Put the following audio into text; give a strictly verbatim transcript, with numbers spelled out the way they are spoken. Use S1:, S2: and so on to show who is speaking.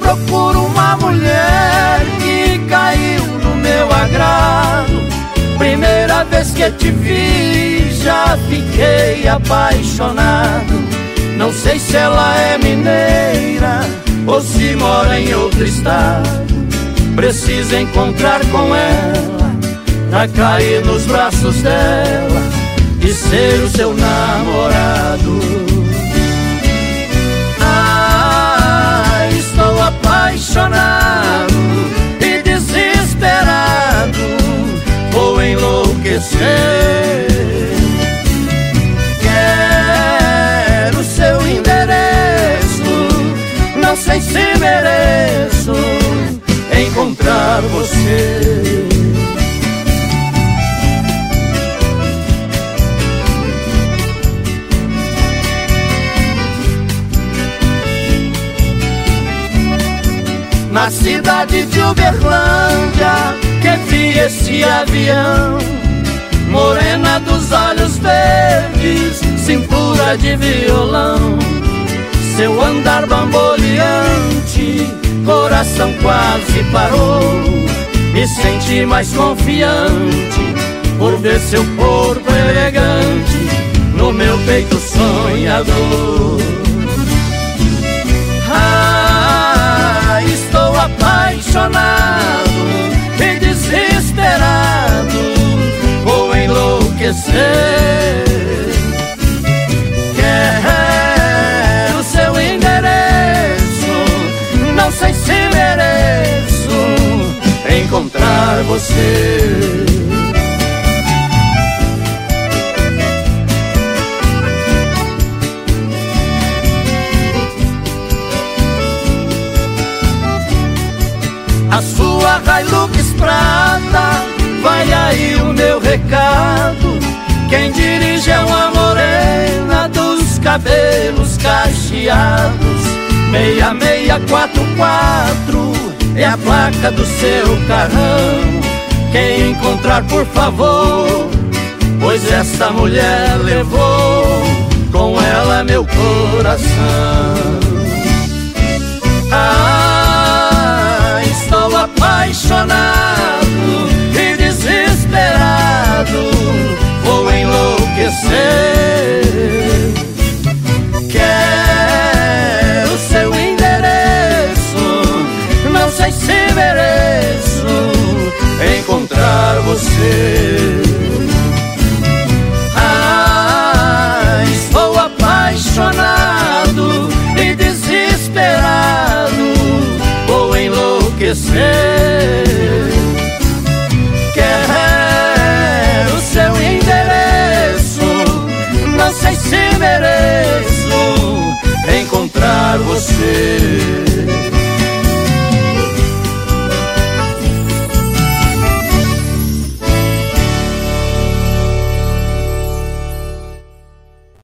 S1: procuro uma mulher que caiu no meu agrado. Primeira vez que te vi, já fiquei apaixonado. Não sei se ela é mineira ou se mora em outro estado. Preciso encontrar com ela pra cair nos braços dela e ser o seu namorado. Ah, estou apaixonado e desesperado, vou enlouquecer. Quero seu endereço, não sei se mereço encontrar você. Na cidade de Uberlândia que vi esse avião, morena dos olhos verdes, cintura de violão. Seu andar bamboleante, coração quase parou. Me senti mais confiante por ver seu corpo elegante no meu peito sonhador. Ah, estou apaixonado e desesperado, vou enlouquecer. Quero seu endereço, não sei se mereço encontrar você. A sua Hilux prata, vai aí o meu recado. Quem dirige é uma morena dos cabelos cacheados. Meia meia quatro quatro é a placa do seu carrão. Quem encontrar, por favor, pois essa mulher levou com ela meu coração. Ah, estou apaixonado e desesperado, vou enlouquecer. Quero seu endereço, não sei se mereço encontrar você. Ah, estou apaixonado e desesperado, vou enlouquecer.